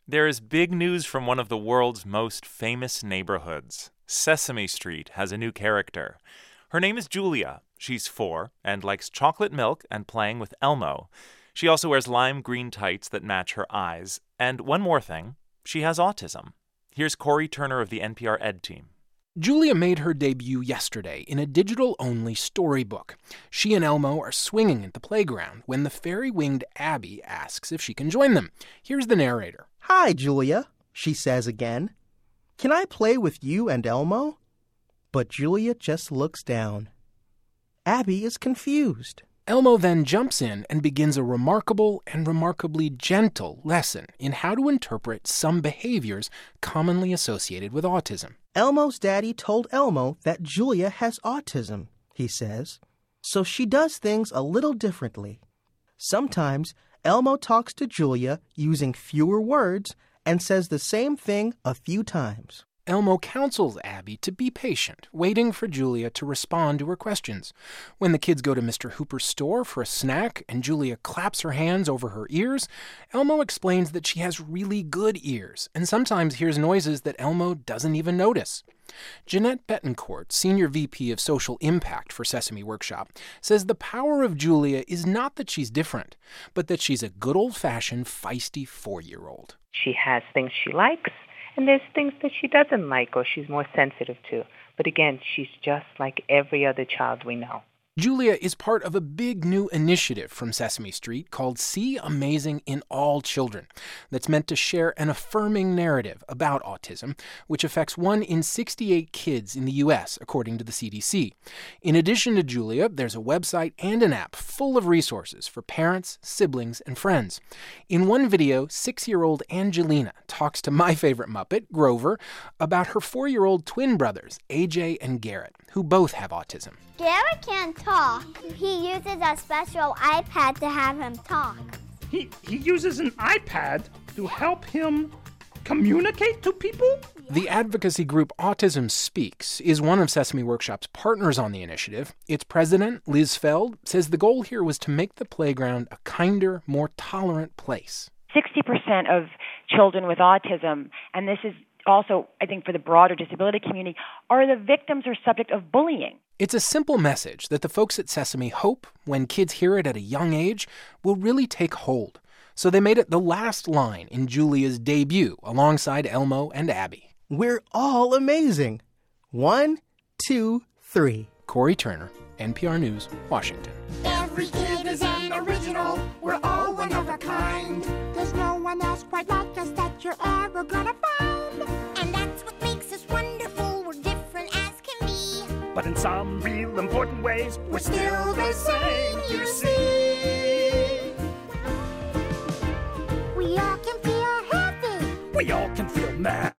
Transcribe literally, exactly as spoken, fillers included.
There is big news from one of the world's most famous neighborhoods. Sesame Street has a new character. Her name is Julia. She's four and likes chocolate milk and playing with Elmo. She also wears lime green tights that match her eyes. And one more thing, she has autism. Here's Corey Turner of the N P R Ed team. Julia made her debut yesterday in a digital-only storybook. She and Elmo are swinging at the playground when the fairy-winged Abby asks if she can join them. Here's the narrator. "Hi, Julia," she says again. "Can I play with you and Elmo?" But Julia just looks down. Abby is confused. Elmo then jumps in and begins a remarkable and remarkably gentle lesson in how to interpret some behaviors commonly associated with autism. Elmo's daddy told Elmo that Julia has autism, he says, so she does things a little differently. Sometimes Elmo talks to Julia using fewer words and says the same thing a few times. Elmo counsels Abby to be patient, waiting for Julia to respond to her questions. When the kids go to Mister Hooper's store for a snack and Julia claps her hands over her ears, Elmo explains that she has really good ears and sometimes hears noises that Elmo doesn't even notice. Jeanette Betancourt, Senior V P of Social Impact for Sesame Workshop, says the power of Julia is not that she's different, but that she's a good old-fashioned feisty four-year-old. She has things she likes. And there's things that she doesn't like or she's more sensitive to. But again, she's just like every other child we know. Julia is part of a big new initiative from Sesame Street called See Amazing in All Children that's meant to share an affirming narrative about autism, which affects one in sixty-eight kids in the U S, according to the C D C. In addition to Julia, there's a website and an app full of resources for parents, siblings, and friends. In one video, six-year-old Angelina talks to my favorite Muppet, Grover, about her four-year-old twin brothers, A J and Garrett, who both have autism. Garrett can't talk. He uses a special iPad to have him talk. He, he uses an iPad to help him communicate to people? The advocacy group Autism Speaks is one of Sesame Workshop's partners on the initiative. Its president, Liz Feld, says the goal here was to make the playground a kinder, more tolerant place. sixty percent of children with autism, and this is also, I think, for the broader disability community, are the victims or subject of bullying. It's a simple message that the folks at Sesame hope, when kids hear it at a young age, will really take hold. So they made it the last line in Julia's debut alongside Elmo and Abby. We're all amazing. One, two, three. Corey Turner, N P R News, Washington. Every kid is an original. We're all one of a kind. There's no one else quite like us that you're ever gonna find. And that's what makes us wonderful. We're different as can be. But in some real important ways, We're still the same, you see. We all can feel happy. we all can feel mad.